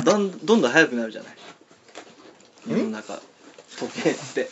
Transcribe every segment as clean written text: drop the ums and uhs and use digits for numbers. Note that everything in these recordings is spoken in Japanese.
どんどん速くなるじゃない世の中時計って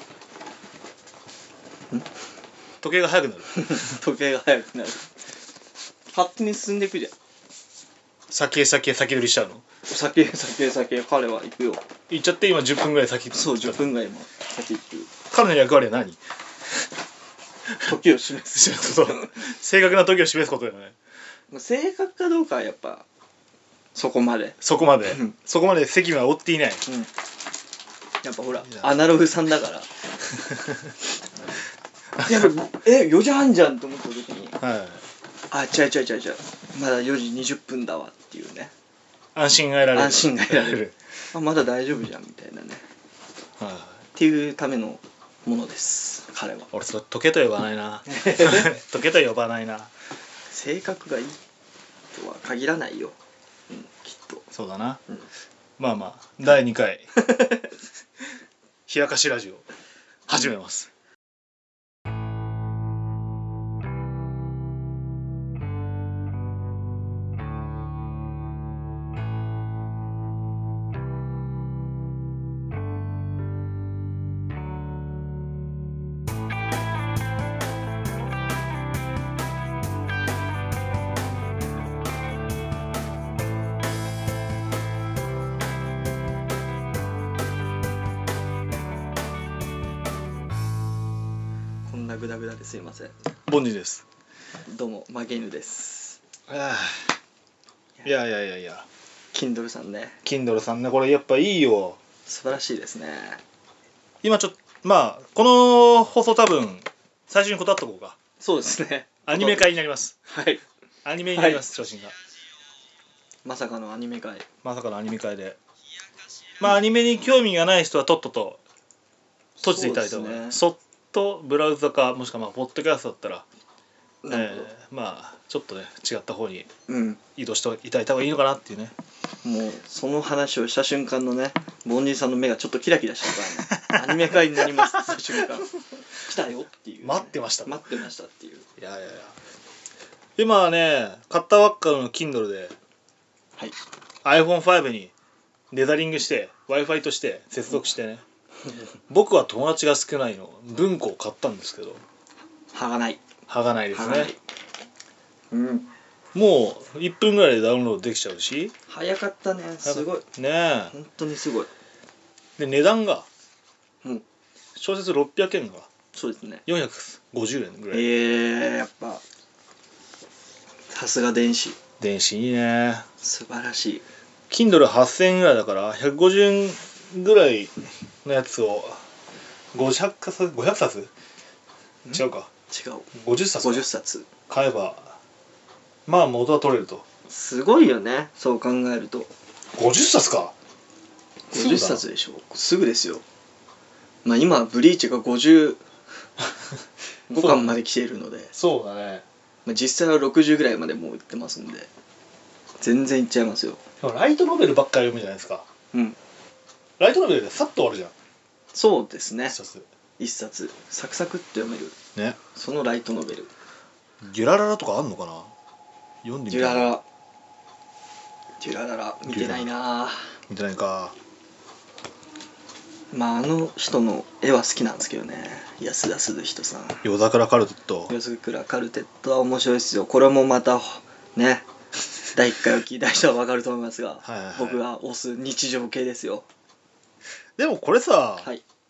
時計が速くなる時計が速くなる勝手に進んでいくじゃん先取りしちゃうの先彼は行くよ行っちゃって今10分ぐらい先そう10分ぐらい今先行く彼の役割は何時を示す正確な時を示すことだよね正確かどうかはやっぱそこまでそこまで責務は負っていない、 やっぱほらアナログさんだからいや4時半じゃんと思った時に、あ違うまだ4時20分だわっていうね安心が得られるあまだ大丈夫じゃんみたいなね、っていうためのものです彼は。 俺それ時計と呼ばないな時計と呼ばないな性格がいいとは限らないよ、きっとそうだな、まあ第2回冷やかしラジオ始めます。 グダグダですいません。 ボンジです。 どうもマゲイヌです。 いや Kindle さんね。 Kindle さんねこれやっぱいいよ。 素晴らしいですね。 今ちょっとこの放送多分最初に断っとこうか。 そうですね。 アニメ会になります。 はい。 アニメになります、昇進が。 まさかのアニメ会。 で。アニメに興味がない人はとっとと閉じていただいた方がいい。そっとブラウザかもしくはポッドキャストだったら、ちょっとね違った方に移動していただいた方がいいのかなっていうね。 もうその話をした瞬間のね、ボンジーさんの目がちょっとキラキラしたからね。アニメ会になりますって瞬間来たよっていう、ね、 待ってましたっていう。 いや今ね買ったばっかの Kindle で、iPhone5 にレザリングして Wi-Fi として接続してね僕は友達が少ないの文庫を買ったんですけど剥がないですね。もう1分ぐらいでダウンロードできちゃうし早かったね。すごいね。 本当にすごい。 で値段が小説600円がそうですね 450円ぐらい。 やっぱさすが電子いいね。 素晴らしい。 Kindle8000 円ぐらいだから150円ぐらいのやつを500冊違うか違う 50冊買えば元は取れると。 すごいよねそう考えると。 50冊か 50冊でしょ。すぐですよ。今ブリーチが55巻まで来ているのでそうだね。 実際は60ぐらいまでもういってますんで全然いっちゃいますよ。 ライトノベルばっかり読むじゃないですか。ライトノベルでさっと終わるじゃん。 そうですね。 一冊サクサクって読めるね。 そのライトノベル。 デュラララとかあんのかな。読んでみたい。デュラララ見てないな。 見てないか。 あの人の絵は好きなんですけどね。安田鈴人さん。 夜桜カルテットは面白いですよ。これもまたね第1回を聞いた人は分かると思いますが僕が推す日常系ですよ。 でもこれさ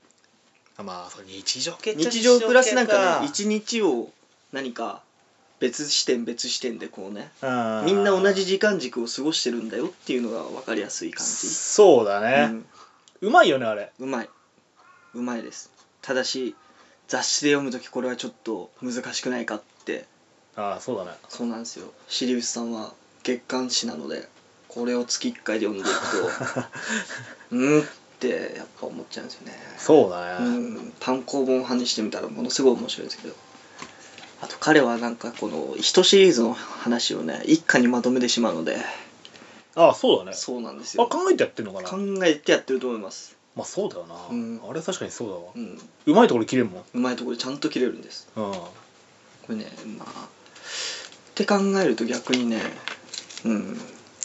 日常系日常プラスなんかね一日を何か別視点でこうねみんな同じ時間軸を過ごしてるんだよっていうのが分かりやすい感じ。 そうだね、うまいよねあれ。うまいです。ただし雑誌で読むときこれはちょっと難しくないかって。 そうだね。 そうなんですよ。シリウスさんは月刊誌なのでこれを月1回で読んでいくとってやっぱ思っちゃうんですよね。 そうだね。 単行本派にしてみたらものすごい面白いですけど、あと彼はなんかこの1シリーズの話をね一家にまとめてしまうので。 そうだね。 そうなんですよ。 考えてやってるのかな。 考えてやってると思います。 そうだよな、あれ確かにそうだわ、うまいところ切れるもん。 うまいところでちゃんと切れるんです。これねって考えると逆にね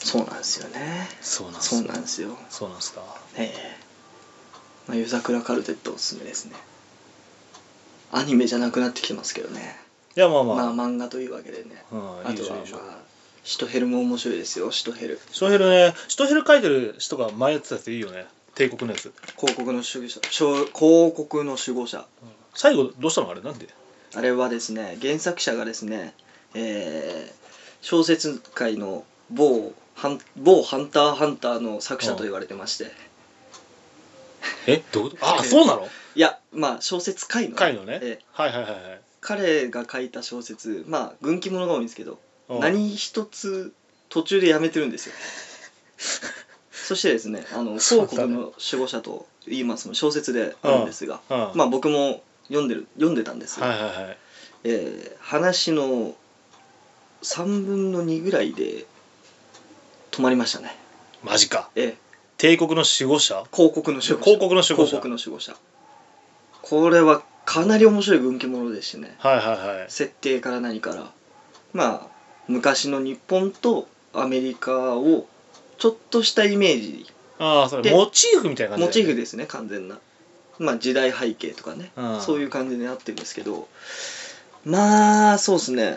そうなんですよね。 そうなんそうなんですよ。 そうなんですか。 夜桜カルテットおすすめですね。アニメじゃなくなってきてますけどね。 いやまあまあ、 漫画というわけでね。 いいでしょいいでしょ。 シトヘルも面白いですよ。シトヘル書いてる人が前やってたやついいよね。帝国のやつ。 広告の守護者、 最後どうしたのあれなんで。 あれはですね、原作者がですね、小説界の某ハンターハンターの作者と言われてまして、 どういうこと？あ、そうなの？ いや、まあ小説界のね、はいはいはいはい。 彼が書いた小説、まあ軍記物が多いんですけど、何一つ途中でやめてるんですよ。そしてですね、広告の守護者と言いますの小説であるんですが、まあ僕も読んでたんですが、話の3分の2ぐらいで止まりましたね。 マジか。帝国の守護者？ 広告の守護者。これはかなり面白い軍記物でしてね、設定から何からまあ昔の日本とアメリカをちょっとしたイメージそれモチーフみたいな感じ、 モチーフですね、完全な。まあ時代背景とかね、そういう感じでなってるんですけど、まあそうですね、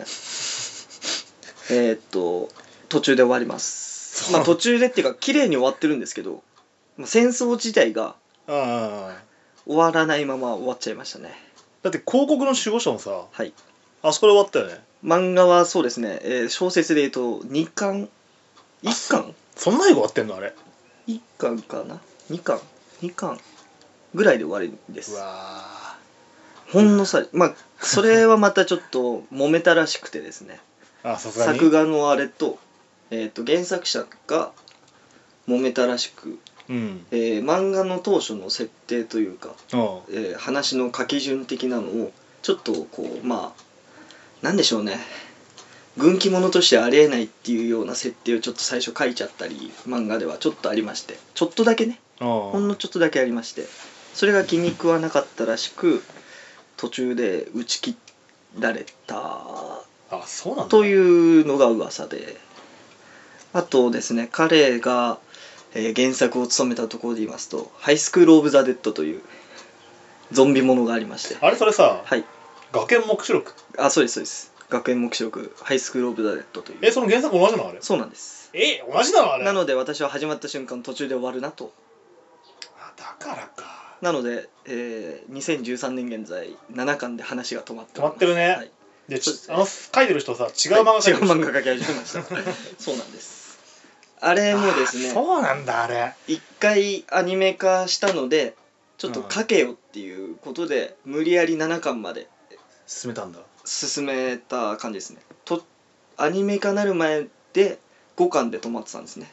途中で終わります。まあ途中でっていうか綺麗に終わってるんですけど、戦争自体が終わらないまま終わっちゃいましたね。 だって広告の守護者もさ、 はい、 あそこで終わったよね。 漫画はそうですね、小説で言うと2巻1巻そんなに終わってんのあれ。 1巻かな2巻ぐらいで終わりです。 うわほんのさ、まあそれはまたちょっと揉めたらしくてですね作画のあれと、原作者が揉めたらしく、漫画の当初の設定というか、話の書き順的なのをちょっとこうまあなんでしょうね、軍記物としてありえないっていうような設定をちょっと最初書いちゃったり漫画ではちょっとありまして、ちょっとだけね、ほんのちょっとだけありまして、それが気に食わなかったらしく途中で打ち切られたというのが噂で、あとですね、彼が、原作を務めたところで言いますと、ハイスクール・オブ・ザ・デッドというゾンビものがありまして、 あれそれさ、 はい、 学園黙示録。 そうですそうです、学園黙示録ハイスクール・オブ・ザ・デッドという。 その原作同じなのあれ？ そうなんです。 同じなのあれ？ なので私は始まった瞬間途中で終わるなと。 だからか。 なので、2013年現在7巻で話が止まっております。 止まってるね。はい、で書いてる人さ違う漫画描き始めましたそうなんです。あれもですね、 そうなんだ。あれ一回アニメ化したのでちょっと書けよっていうことで、無理やり7巻まで進めた感じですね。アニメ化なる前で5巻で止まってたんですね。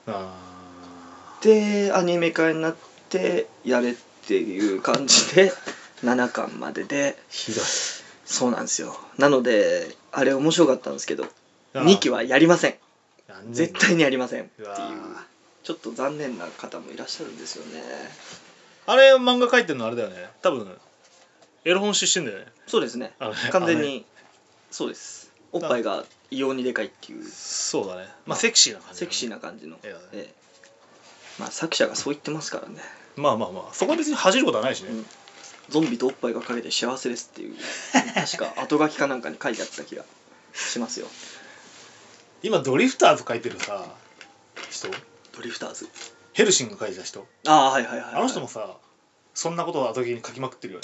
でアニメ化になってやれっていう感じで7巻までで、 ひどい。 そうなんですよ。なのであれ面白かったんですけど2期はやりません、絶対にやりませんっていう、ちょっと残念な方もいらっしゃるんですよね。 あれ漫画描いてるのあれだよね、多分エロ本出身だよね。 そうですね、完全にそうです。おっぱいが異様にでかいっていう。 そうだね、まあセクシーな感じ、 セクシーな感じの、まあ作者がそう言ってますからね。 まあそこは別に恥じることはないしね、 ゾンビとおっぱいがかけて幸せですっていう確か後書きかなんかに書いてあった気がしますよ。 今ドリフターズ書いてるさ人、 ドリフターズヘルシング書いてた人、 はいはいはい、 あの人もさそんなことを後書きに書きまくってるよね。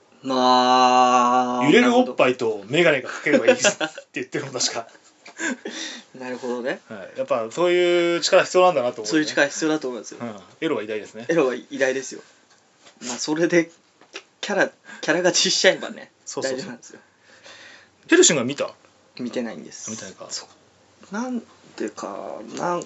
まあ揺れるおっぱいと眼鏡がかければいいって言ってるの確かなるほどね、 やっぱそういう力必要なんだなと思う、ね、 そういう力必要だと思いますよ、 エロは偉大ですね。 エロは偉大ですよ。まあそれでキャラ勝ちしちゃえばね、大丈夫なんですよ。 ヘルシングは見てないんです。 見たいか。 なんでかな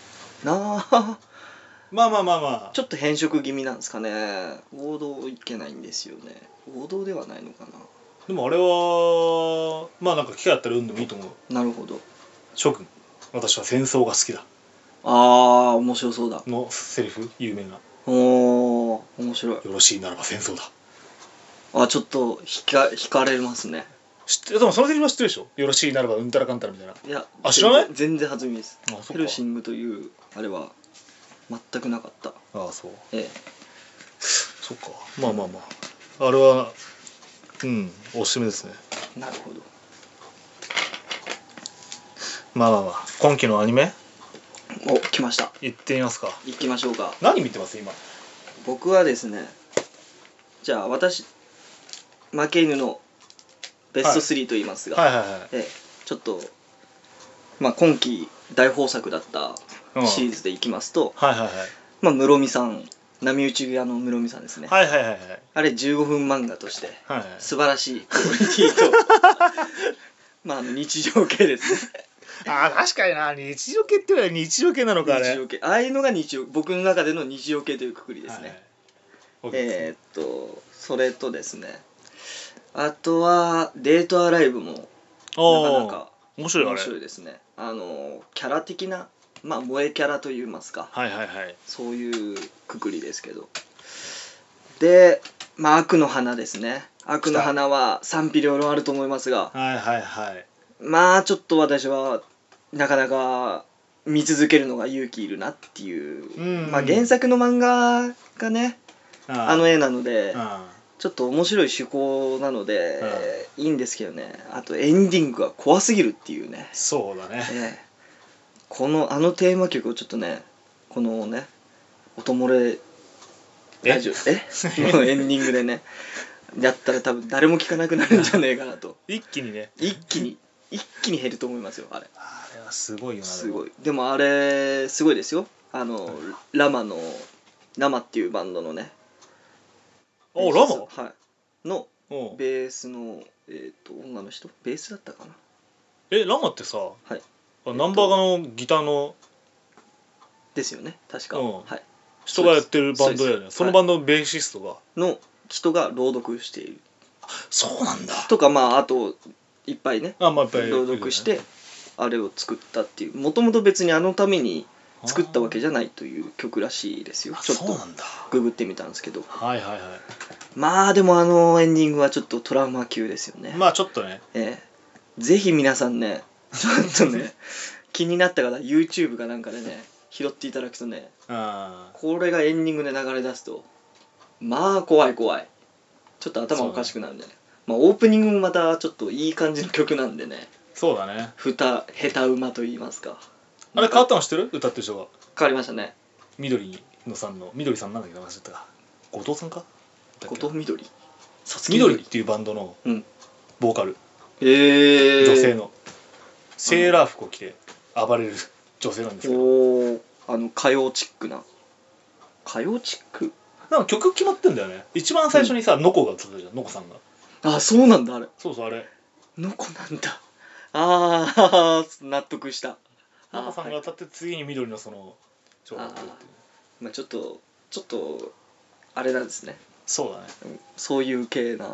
まあちょっと変色気味なんですかね。王道いけないんですよね。王道ではないのかな。 でもあれはまあなんか機会あったら読んでもいいと思う。 なるほど。 諸君、私は戦争が好きだ。 面白そうだ。 のセリフ有名な。 面白い。 よろしいならば戦争だ。 ちょっと惹かれますね。 知ってでもそのセリフは知ってるでしょ。よろしいならばうんたらかんたらみたいな。 いや知らない。 全然初耳です。 あ、そっか。 ヘルシングというあれは全くなかった。 ああ、そう。 ええ、 そっか。まあまあまあ、あれはおすすめですね。 なるほど。 まあまあまあ、今期のアニメお、来ました。 行ってみますか。 行きましょうか。 何見てます今。 僕はですね、じゃあ私負け犬のベスト3と言いますが、 はいはいはい。 ちょっとまあ今期大豊作だったシリーズでいきますと、 はいはいはい。 まあ室見さん、波打ち屋の室見さんですね。 はいはいはいはい。 あれ15分漫画としてはいはい。 素晴らしいクオリティとまあ日常系ですね。 ああ、確かにな。日常系って言われ日常系なのかあれ。 日常系、ああいうのが日常、僕の中での日常系というくくりですね。 はい、 それとですね、あとはデートアライブもなかなか面白いあれ。 面白いですね。キャラ的な、まあ萌えキャラといいますか、 はいはいはい。 そういうくくりですけど、で、まあ悪の花ですね。悪の花は賛否両論あると思いますが、 はいはいはい。 まあちょっと私はなかなか見続けるのが勇気いるなっていう、まあ原作の漫画がね、あの絵なので、ちょっと面白い趣向なので、いいんですけどね。あとエンディングが怖すぎるっていうね。 そうだね。 このテーマ曲をちょっとね、このね、音漏れラジオのエンディングでね、やったら多分誰も聴かなくなるんじゃねえかなと。 一気に減ると思いますよ、あれ。 あれはすごいよな。 すごい。でもあれすごいですよ。ラマっていうバンドのね。 ラマ？ はい。のベースの女の人、ベースだったかな。 ラマってさ、 はい。 ナンバーガのギターのですよね、確か。 はい。 はい。 人がやってるバンドだよね。そのバンドのベーシストがの人が朗読している。 そうなんだ。 とか、まああといっぱいね、 まあいっぱい朗読してあれを作ったっていう。もともと別にあのために作ったわけじゃないという曲らしいですよ。ちょっとググってみたんですけど。 はいはいはい。 まあでもあのエンディングはちょっとトラウマ級ですよね。 まあちょっとね。 ぜひ皆さんね、ちょっとね気になった方 YouTube かなんかでね拾っていただくとね、これがエンディングで流れ出すとまあ怖い。ちょっと頭おかしくなるんでね。まあオープニングもまたちょっといい感じの曲なんでね。 そうだね。 下手馬と言いますか。 あれ変わったの知ってる？歌ってる人が変わりましたね。 緑さんなんだっけ、名前知ったか。後藤さんか？ 後藤緑っていうバンドのボーカル、 女性のセーラー服を着て暴れる女性なんですけど、 歌謡チックなんか曲決まってんだよね。一番最初にさ、ノコが映ってたじゃん、ノコさんが。 あ、そうなんだ。あれそうあれノコなんだ。ああ納得した。 ノコさんが歌って次に緑のそのまあちょっとあれなんですね。 そうだね。 そういう系な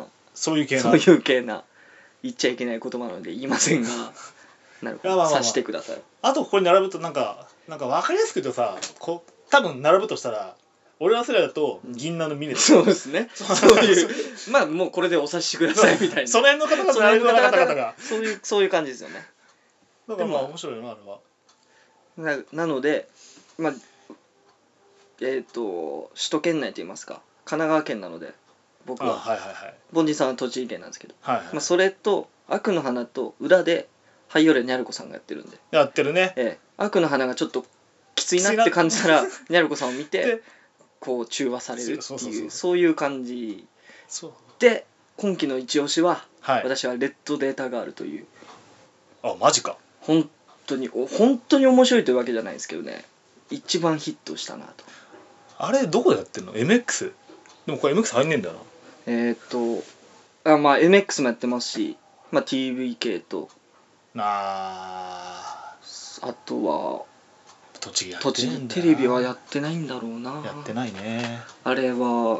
言っちゃいけない言葉なので言いませんがなるほど、察してください。 あとここに並ぶとなんか分かりやすく言うとさ、多分並ぶとしたら俺ら世代だと銀杏の峰、 そうですね。そういうまあもうこれでお察しくださいみたいなその辺の方がそういう感じですよね。 だからまあ面白いよな、あれは。 なのでまあ首都圏内といいますか神奈川県なので僕は、凡人さんは栃木県なんですけど、まあそれと悪の花と裏でハイヨレニャルコさんがやってるんで、 やってるね。 悪の花がちょっときついなって感じたらニャルコさんを見てこう中和されるっていうそういう感じで、今期の一押しは、私はレッドデータガールという。 あ、マジか。 本当に面白いというわけじゃないですけどね、一番ヒットしたなと。 あれどこでやってんの？ MX？ でもこれ MX 入んねえんだよな。まあ MX もやってますし、まあ TVK とあとは栃木テレビはやってないんだろうな。 やってないね。 あれは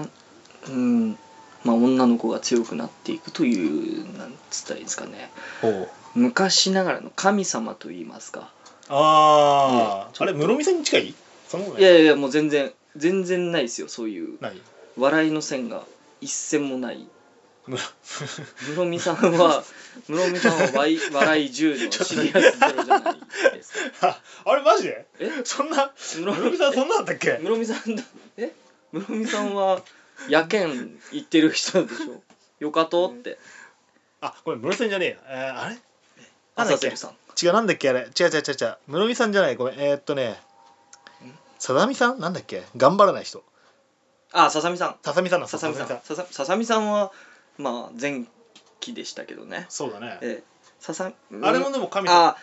まあ女の子が強くなっていくというなんつったらいいですかね。昔ながらの神様と言いますか。 あれ室見さんに近い？そのいやもう全然ないですよ。そういう笑いの線が一線もない室見さんは笑い10のシリアスゼロじゃないですか。 あれマジで？ え、 そんな室見さんそんなだったっけ？ 室見さんは野犬行ってる人でしょ。よかとって。 あ、これ室見さんじゃねえよ。あれ？ 朝瀬さん。 違う、なんだっけあれ。違う。室見さんじゃない。ごめん。さざみさんなんだっけ？頑張らない人。 あ、ささみさん。 ささみさんはまあ前期でしたけどね。 そうだね。 あれもでも神様。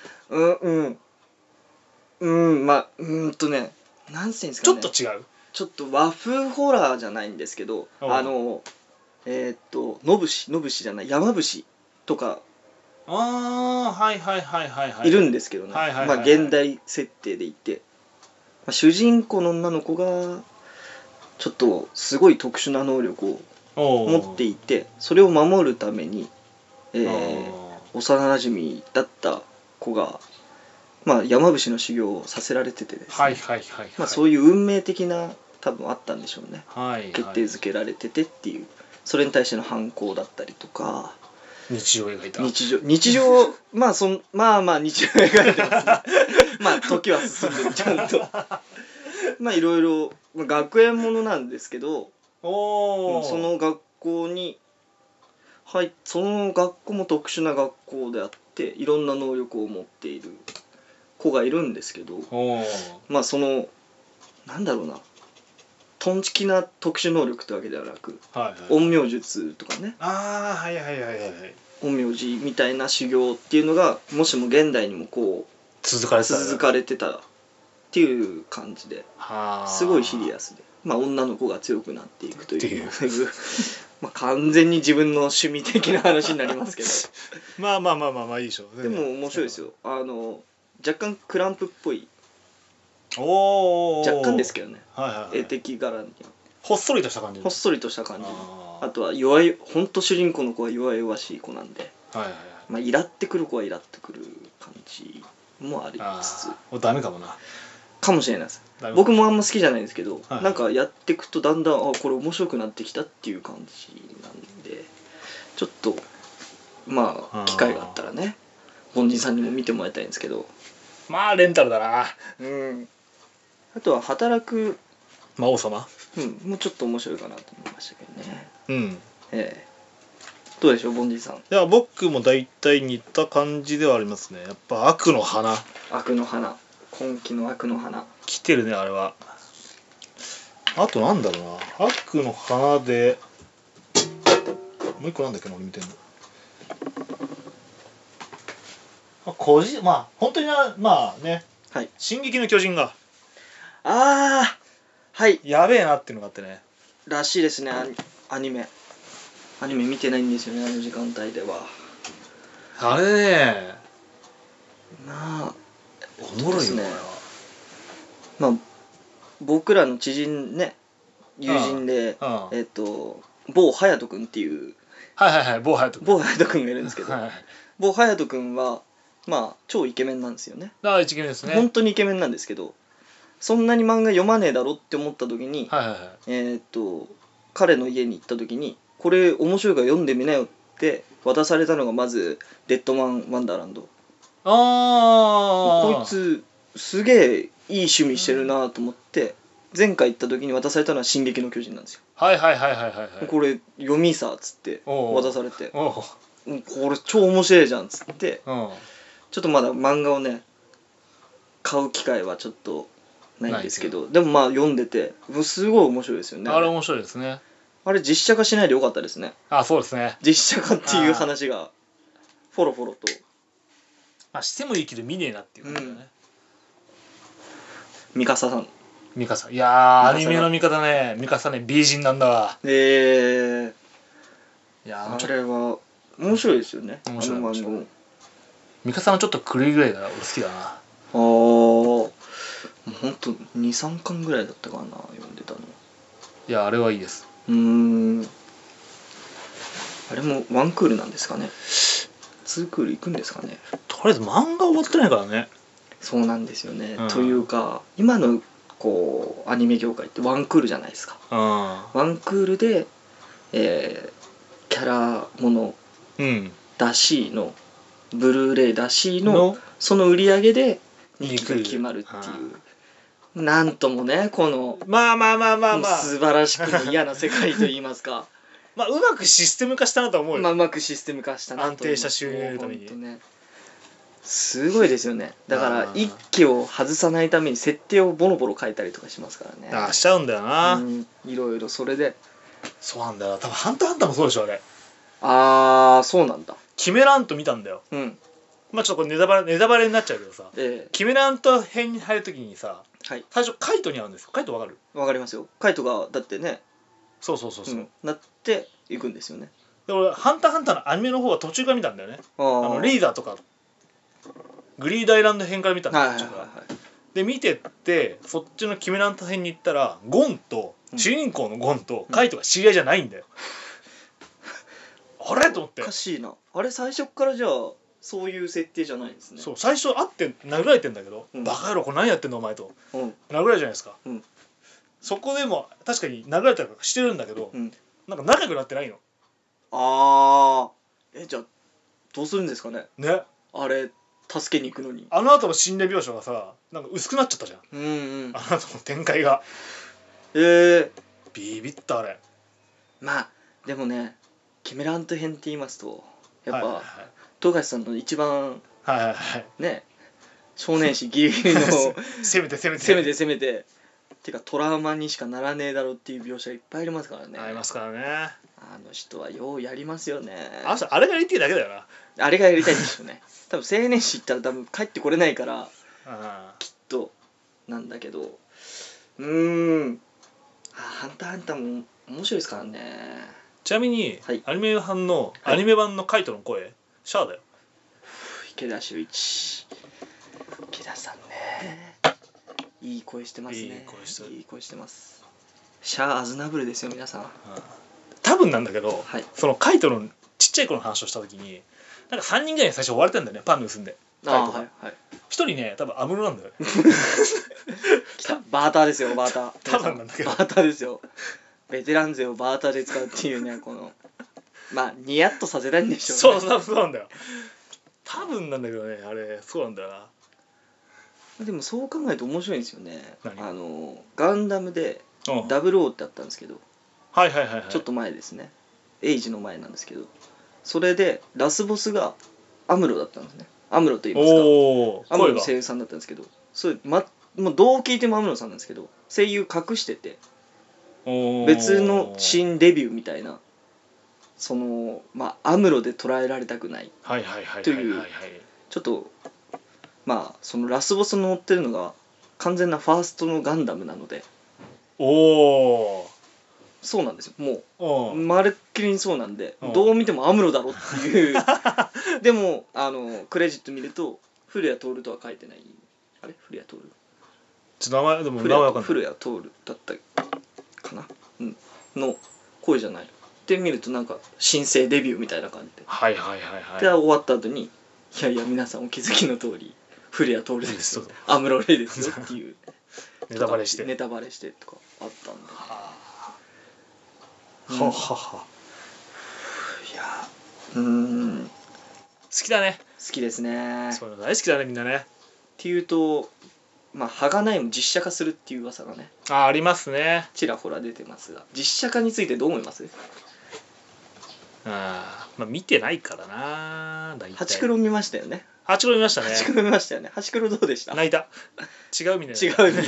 まあなんていうんですかね。 ちょっと違う。 ちょっと和風ホラーじゃないんですけど、野節じゃない山伏とかいるんですけどね。まあ現代設定でいて、主人公の女の子がちょっとすごい特殊な能力を持っていて、それを守るために、幼なじみだった子が、まあ、山伏の修行をさせられててですね、そういう運命的な多分あったんでしょうね、決定づけられててっていう、それに対しての反抗だったりとか、 日常を描いた日常まあ日常を描いてますねまあ時は進んでるちゃんとまあいろいろ学園ものなんですけど、その学校も特殊な学校であって、いろんな能力を持っている子がいるんですけど、まあそのなんだろうな、トンチキな特殊能力ってわけではなく、陰陽術とかね、陰陽師みたいな修行っていうのがもしも現代にもこう続かれてたっていう感じで、すごいシリアスで、まあ女の子が強くなっていくというまあ完全に自分の趣味的な話になりますけどまあいいでしょ。 でも面白いですよ。若干クランプっぽい、若干ですけどね、絵的柄にほっそりとした感じ、 あとはほんと主人公の子は弱々しい子なんで、まあイラってくる子はイラってくる感じもありつつ、 ダメかもな、 かもしれないです。僕もあんま好きじゃないんですけど、なんかやっていくとだんだんこれ面白くなってきたっていう感じなんで、ちょっとまあ機会があったらね、本人さんにも見てもらいたいんですけど、 まあレンタルだな。 あとは働く魔王様、 もうちょっと面白いかなと思いましたけどね。どうでしょう、ボンジーさん。いや僕も大体似た感じではありますね。やっぱ悪の花、 今期の悪の花来てるね、あれは。あとなんだろうな、悪の花でもう一個なんだっけな、俺見てんの。まあ本当にまあね、進撃の巨人がやべえなっていうのがあってね。 らしいですね。アニメ見てないんですよね、あの時間帯では。 あれね、 まあおもろいよね。 まあ僕らの知人ね、友人で某隼人君っていう某隼人君がいるんですけど、某隼人君はまあ超イケメンなんですよね。 イケメンですね。 本当にイケメンなんですけど、そんなに漫画読まねえだろって思った時に、彼の家に行った時に、これ面白いから読んでみなよって渡されたのがまずデッドマン・ワンダーランド。こいつすげえいい趣味してるなと思って、前回行った時に渡されたのは進撃の巨人なんですよ。これ読みさっつって渡されて、これ超面白いじゃんっつって、ちょっとまだ漫画をね買う機会はちょっとないんですけど、でもまあ読んでてすごい面白いですよね。 あれ面白いですね。 あれ実写化しないでよかったですね。 そうですね。 実写化っていう話がフォロフォロと。してもいいけど見ねえなっていう感じだね。 ミカサさん。 いやアニメのミカサね、美人なんだわ。 いやあれは面白いですよね。 面白い。ミカサのちょっと狂いぐらいが俺好きだな。 ほんと 2,3 巻ぐらいだったかな、読んでたの。 いやあれはいいです。 あれもワンクールなんですかね。2クールいくんですかね。 とりあえず漫画終わってないからね。 そうなんですよね、というか今のこうアニメ業界ってワンクールじゃないですか。ワンクールで、 キャラものうんだしのブルーレイだしのその売り上げで2期が決まるっていうなんともねこのまあ素晴らしくも嫌な世界と言いますかまあうまくシステム化したなと思うよ。 まあうまくシステム化したなと安定した収入のために、 ね、すごいですよね。だから1期を外さないために設定をボロボロ変えたりとかしますからね。 ああしちゃうんだよな、 いろいろそれでそうなんだよ。多分ハンターハンターもそうでしょあれ。 ああそうなんだ。 キメラント見たんだよ。まあちょっとこれネタバレになっちゃうけどさ、キメラント編に入るときにさ、最初カイトに会うんですよ。カイトわかる？ わかりますよ。カイトがだってねそう、 なっていくんですよね。 で俺ハンターハンターのアニメの方は途中から見たんだよね。リーダーとかグリードアイランド編から見たんだよ、で見てってそっちのキメラント編に行ったらゴンと、主人公のゴンとカイトが知り合いじゃないんだよ、あれと思って。 おかしいな。あれ最初からじゃあそういう設定じゃないんですね。 そう最初会って殴られてんだけど、バカ野郎これ何やってんのお前と、殴られるじゃないですか、そこでも確かに殴られたりとかしてるんだけど、なんか仲良くなってないの。 じゃあどうするんですかね。 ねあれ助けに行くのにあの後の心霊描写がさなんか薄くなっちゃったじゃん、あの後の展開がビビったあれ。 まあでもねキメラント編って言いますとやっぱ富樫さんの一番ね少年誌ギリギリの攻めててかトラウマにしかならねえだろっていう描写いっぱいありますからね。 ありますからね。 あの人はようやりますよね。 あれがやりたいだけだよな。 あれがやりたいんでしょうね多分青年誌行ったら多分帰ってこれないからきっとなんだけどハンターハンターも面白いですからね。 ちなみに、アニメ版のカイトの声シャアだよ。 池田秀一池田さんねいい声してますね。いい声してます。シャア・アズナブルですよ皆さん。 多分なんだけど、そのカイトのちっちゃい頃の話をした時になんか3人ぐらいに最初追われてんだよねパン盗んで。1人ね多分アムロなんだよねバーターですよバーター。 多分なんだけどバーターですよ。ベテラン勢をバーターで使うっていうねこのまあニヤッとさせたいんでしょうね。 そうなんだよ多分なんだけどねあれそうなんだよな。 でもそう考えると面白いんですよね。ガンダムで00ってあったんですけどちょっと前ですねエイジの前なんですけどそれでラスボスがアムロだったんですね。アムロと言いますかアムロの声優さんだったんですけどそれ、もうどう聞いてもアムロさんなんですけど声優隠してて別の新デビューみたいなそのアムロで捉えられたくないというちょっとそのラスボスの乗ってるのが完全なファーストのガンダムなのでそうなんですよ。もうまるっきりにそうなんでどう見てもアムロだろっていうでもクレジット見ると古谷徹とは書いてない。あれ古谷徹名前でも名前わかんない。 古谷徹だったかな、の声じゃないって見るとなんか新生デビューみたいな感じでで終わった後にいやいや皆さんお気づきの通り古谷徹ですよアムロレイですよっていうネタバレしてとかあったんでいや好きだね。 好きですね。 そういうの大好きだねみんなね。 っていうとハガナイも実写化するっていう噂がねありますね。 ちらほら出てますが実写化についてどう思います？ 見てないからな大体。 ハチクロ見ましたよね。 ハチクロ見ましたね。 ハチクロどうでした？ 泣いた。違う意味で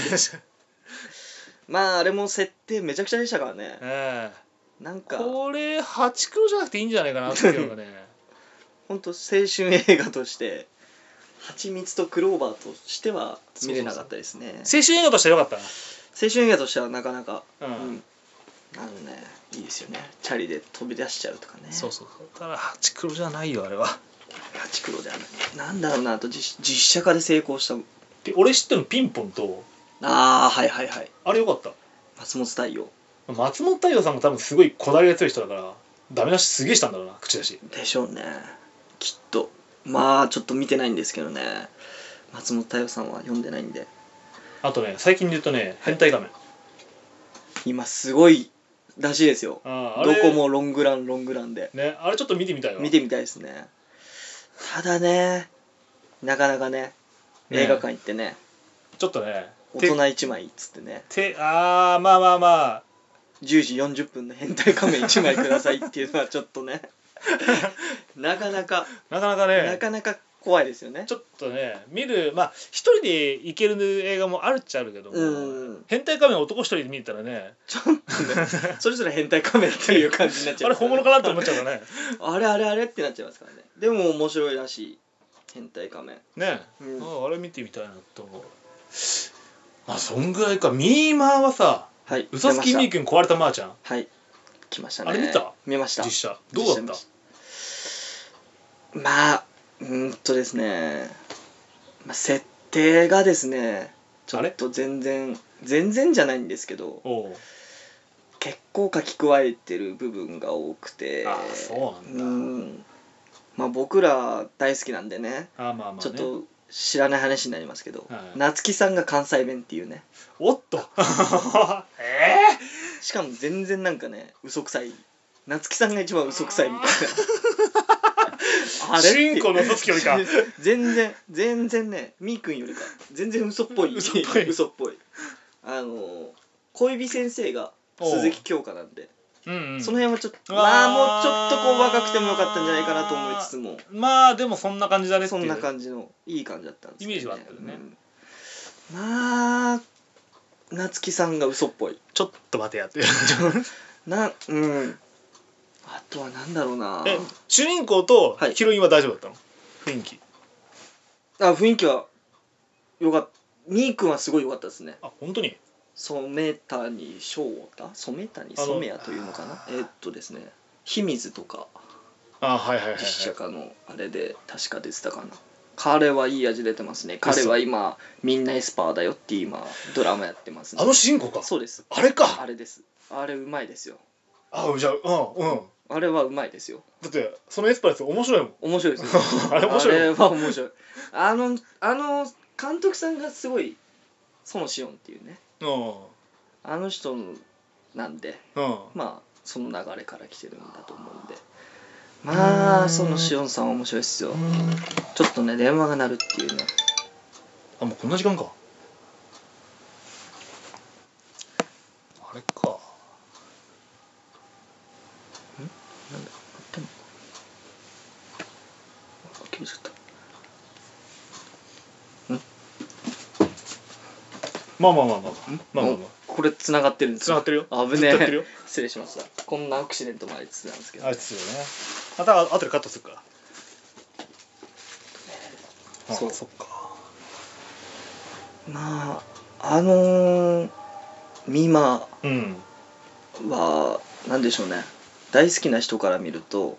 あれも設定めちゃくちゃでしたからね。なんかこれハチクロじゃなくていいんじゃないかなっていうのがねほんと青春映画としてハチミツとクローバーとしては見れなかったですね。 青春映画としては良かったな。 青春映画としてはなかなかいいですよね。チャリで飛び出しちゃうとかね。 ただハチクロじゃないよあれは。 ハチクロじゃないなんだろうなと実写化で成功したで俺知ってるのピンポンとあれよかった。 松本太陽さんも多分すごいこだわりが強い人だからダメ出しすげえしたんだろうな口出しでしょうねきっと。ちょっと見てないんですけどね松本太陽さんは読んでないんで。 あとね最近で言うとね変態仮面今すごいらしいですよ。どこもロングランでね、あれちょっと見てみたいわ。 見てみたいですね。ただね、なかなかね、映画館行ってね、 ちょっとね、 大人1枚っつってね、 まあまあまあ 10時40分の変態仮面1枚くださいっていうのはちょっとねなかなか怖いですよね。 ちょっとね、まあ一人で行ける映画もあるっちゃあるけども、変態仮面男一人で見たらね、 ちょっとねそれぞれ変態仮面っていう感じになっちゃう、 あれ本物かなって思っちゃうからねあれってなっちゃいますからね。でも面白いらしい変態仮面ね、 あれ見てみたいなと思う。まあそんぐらいか。ミーマーはさ、嘘つきみーくん壊れたまーちゃん、 来ましたね。 あれ見ました。 実写どうだった？ まあですね、設定がですね、ちょっと全然じゃないんですけど、結構書き加えてる部分が多くて、 そうなんだ。 まあ僕ら大好きなんでね、ちょっと知らない話になりますけど、夏木さんが関西弁っていうね。 おっとしかも全然なんかね、嘘くさい。夏木さんが一番嘘くさいみたいなあれ主人公の嘘つきよりか全然ね、みーくんよりか全然嘘っぽい嘘っぽい小指先生が鈴木京香なんで、その辺はちょっともうちょっとこう若くてもよかったんじゃないかなと思いつつも、 まあでもそんな感じだねっていう、 そんな感じのいい感じだったんですけど、ね、 イメージはあったよね、 まあ夏木さんが嘘っぽい。 ちょっと待てやってあとはなんだろうな。 主人公とヒロインは大丈夫だったの？雰囲気。 雰囲気はよかった。みーくんはすごいよかったですね。 本当に？ 染谷翔太？染谷というのかな。ですね、秘密とか実写化のあれで確か出てたかな。彼はいい味出てますね。彼は今みんなエスパーだよって今ドラマやってますね。 あの主人公か。 そうです。 あれか。 あれです。あれうまいですよ。 じゃああれはうまいですよ。 だってそのエスパーです面白いもん。 面白いですよあれ面白い。 あれは面白い。あの監督さんがすごい園子音っていうね、あの人なんで、まあその流れから来てるんだと思うんで、まあ園子音さんは面白いですよ。ちょっとね電話が鳴るっていうね。 もうこんな時間か。あれか。 なんだ鳴ってんの？切れちゃった。まあこれ繋がってるんですよ。 繋がってるよ。 危ねえ。失礼しました。こんなアクシデントもありつつなんですけど。 あいつよね。また後でカットするから。そっか。 まあミマはなんでしょうね。大好きな人から見ると、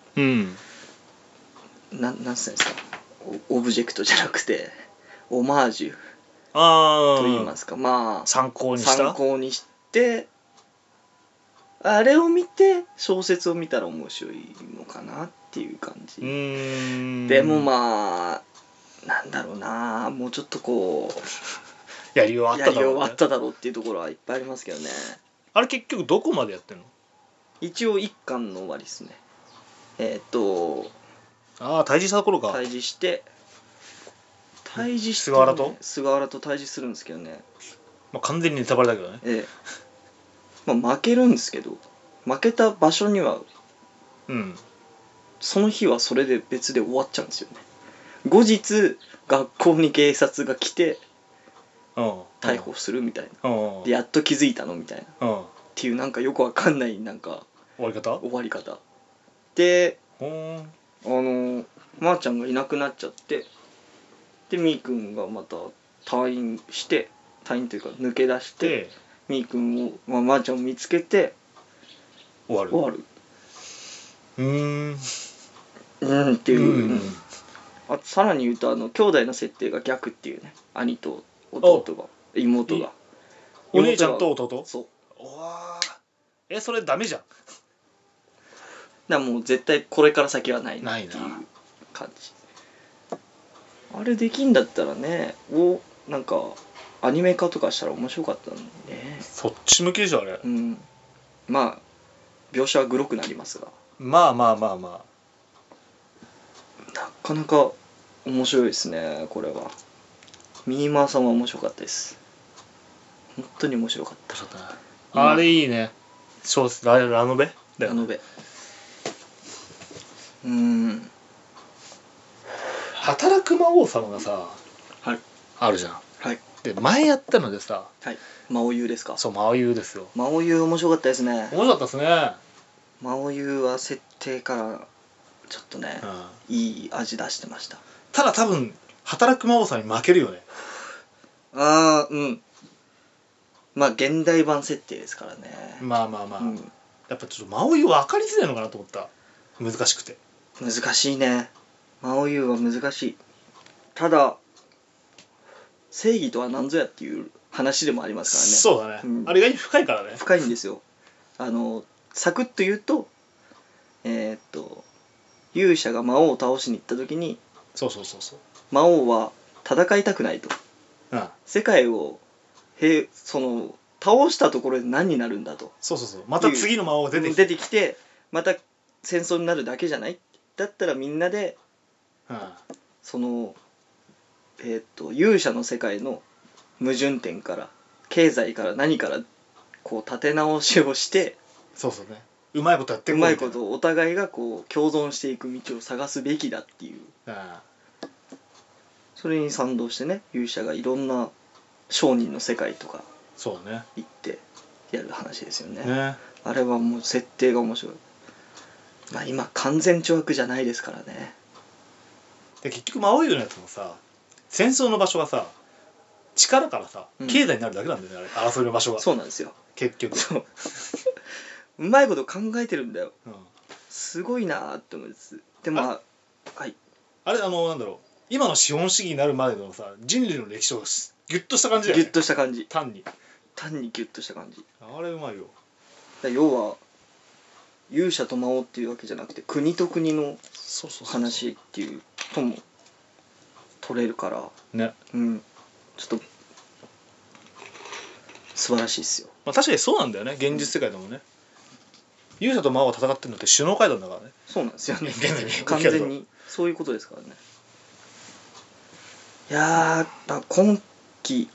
なんすんですか。オブジェクトじゃなくてオマージュと言いますか、まあ参考にしてあれを見て小説を見たら面白いのかなっていう感じ。でもまあなんだろうな、もうちょっとこうやりようあっただろうっていうところはいっぱいありますけどね。 あれ結局どこまでやってんの？ 一応1巻の終わりですね。 退治したところか。 退治して菅原と退治するんですけどね。 完全にネタバレだけどね。 負けるんですけど、負けた場所にはその日はそれで別で終わっちゃうんですよね。後日学校に警察が来て逮捕するみたいな。でやっと気づいたのみたいなっていうなんかよくわかんないなんか終わり方で、まーちゃんがいなくなっちゃって、でみーくんがまた退院というか抜け出してみーくんをまーちゃんを見つけて終わるっていう。あとさらに言うと兄弟の設定が逆っていうね。兄と妹がお姉ちゃんと弟。 そう。 それダメじゃん。 だからもう絶対これから先はないなっていう感じ。あれできんだったらね、なんかアニメ化とかしたら面白かったのにね。 そっち向きでしょあれ。 まあ描写はグロくなりますが、 まあなかなか面白いですね。これはミーマーさんは面白かったです。本当に面白かった。 あれいいね。小説ラノベだよね。 ラノベ。 働く魔王様がさ、 はい、 あるじゃん。 はい。 で前やったのでさ、 はい。魔王優ですか。 そう、魔王優ですよ。 魔王優面白かったですね。 面白かったですね。 魔王優は設定からちょっとね、いい味出してました。 ただ多分働く魔王さんに負けるよね。 ああ、うん。まあ現代版設定ですからね。 まあ、やっぱちょっと魔王優は分かりづらいのかなと思った。難しくて。 難しいね。魔王優は難しい。ただ正義とは何ぞやっていう話でもありますからね。そうだね、あれ意外に深いからね。 深いんですよ。サクッと言うと勇者が魔王を倒しに行った時に、 そう魔王は戦いたくないと、世界を倒したところで何になるんだと、 また次の魔王が出てきてまた戦争になるだけじゃない、だったらみんなで、勇者の世界の矛盾点から経済から何からこう立て直しをして、 うまいことやってうまいことお互いがこう共存していく道を探すべきだっていう、それに賛同してね、勇者がいろんな商人の世界とか行ってやる話ですよね。あれはもう設定が面白い。まあ今完全懲悪じゃないですからね。 で結局魔王優のやつもさ、戦争の場所がさ力からさ経済になるだけなんだよね、あれ争いの場所が。 そうなんですよ結局。 そううまいこと考えてるんだよ、すごいなーって思います。でもはい、 あれなんだろう、今の資本主義になるまでのさ人類の歴史をギュッとした感じだよね。 ギュッとした感じ、単にギュッとした感じ。 あれうまいよ。 要は勇者と魔王っていうわけじゃなくて国と国の話っていうとも取れるからね、ちょっと素晴らしいですよ。 まあ確かにそうなんだよね、現実世界でもね。勇者と魔王が戦ってるのって首脳会談だからね。 そうなんですよね完全にそういうことですからね。いやー今期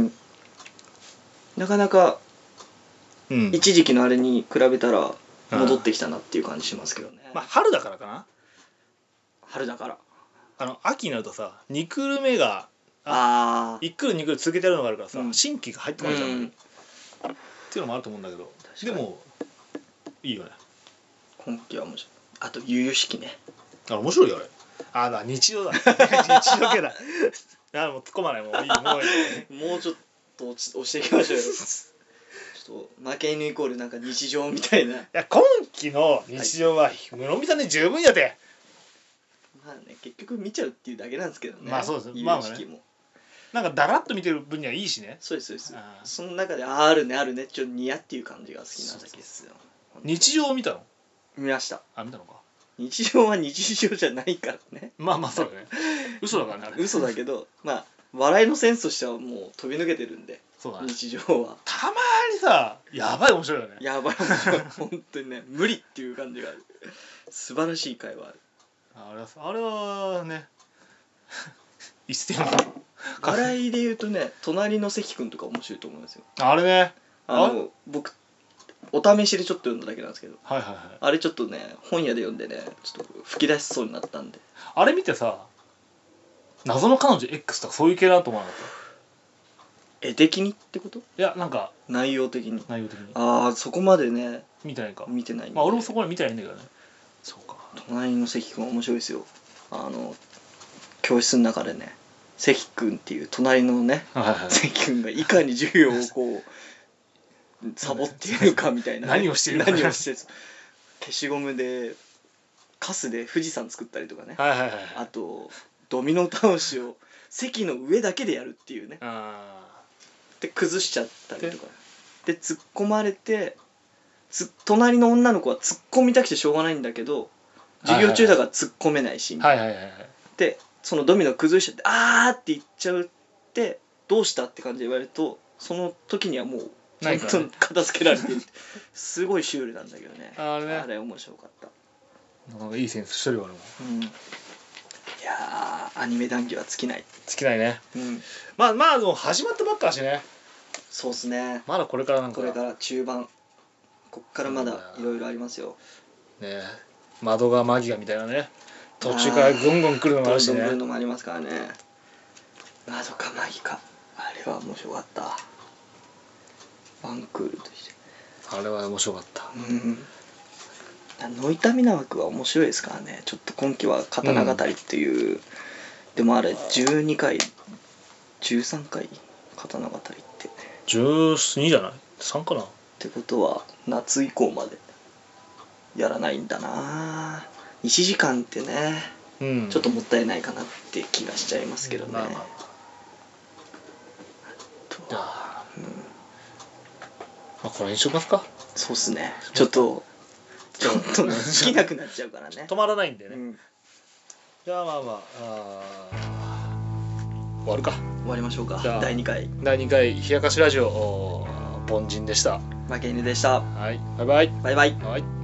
なかなか一時期のあれに比べたら戻ってきたなっていう感じしますけどね。 まあ春だからかな。 春だから秋になるとさ2クール目が1クール2クール続けてやるのがあるからさ、新規が入ってこないじゃん、っていうのもあると思うんだけど、でもいいよね今期は。面白い。あと悠々しきね、 面白いよあれ。日常だ日常系だもう突っ込まない、もういいもうちょっと押していきましょうよちょっと負け犬イコールなんか日常みたいな。いや今期の日常は室見さんで十分やで。 まあね、結局見ちゃうっていうだけなんですけどね。 まあそうですね。まあね。なんかだらっと見てる分にはいいしね。 そうですそうです。その中であるねちょっとニヤっていう感じが好きなだけですよ。 日常を見たの？ 見ました。 見たのか。 日常は日常じゃないからね。 まあそうだね。嘘だからねあれ。 嘘だけどまあ笑いのセンスとしてはもう飛び抜けてるんで。 そうだね。 日常はたまにさやばい面白いよね。 やばい面白い本当にね無理っていう感じがある。素晴らしい会話ある。 あれはね一点笑いで言うとね、隣の関君とか面白いと思いますよ。 あれね、 僕お試しでちょっと読んだだけなんですけど、あれちょっとね本屋で読んでねちょっと吹き出しそうになったんで。 あれ見てさ、謎の彼女 X とかそういう系だと思わなかった？ 絵的にってこと？ いやなんか内容的に。 ああそこまでね見てないか。 見てないんで。 まあ俺もそこまで見てないんだけどね。 そうか。隣の関君面白いですよ。教室の中でね関君っていう隣のね、関君がいかに授業をこうサボっているかみたいな、 何をしてる消しゴムでカスで富士山作ったりとかね、あとドミノ倒しを席の上だけでやるっていうね、で崩しちゃったりとかで突っ込まれて、隣の女の子は突っ込みたくてしょうがないんだけど授業中だから突っ込めないし、でそのドミノ崩しちゃってあーって言っちゃうってどうしたって感じで言われると、その時にはもうちゃんと片付けられてるすごいシュールなんだけどね。 あれね、 あれ面白かった。 なんかいいセンスしてるよあれも。 いやアニメ談義は尽きない。 尽きないね。まあでも始まったばっかだしね。 そうっすね。 まだこれからなんか。 これから中盤。こっからまだいろいろありますよ。 ね、窓がマギガみたいなね。途中からゴンゴン来るのもあるしね。 どんどん来るのもありますからね。窓かマギか。あれは面白かった。ワンクールとして。 あれは面白かった。 ノイタミナ枠は面白いですからね。ちょっと今期は刀語りっていう、でもあれ12回13回刀語りって 12じゃない ?3 かなってことは夏以降までやらないんだな。1時間ってね、ちょっともったいないかなって気がしちゃいますけどね。まあこれにしときますか。 そうっすね。ちょっと好きなくなっちゃうからね。 止まらないんでね。じゃあ終わるか。 終わりましょうか。第2回冷やかしラジオ凡人でした。 負け犬でした。 はい、バイバイ。 バイバイ。 はい。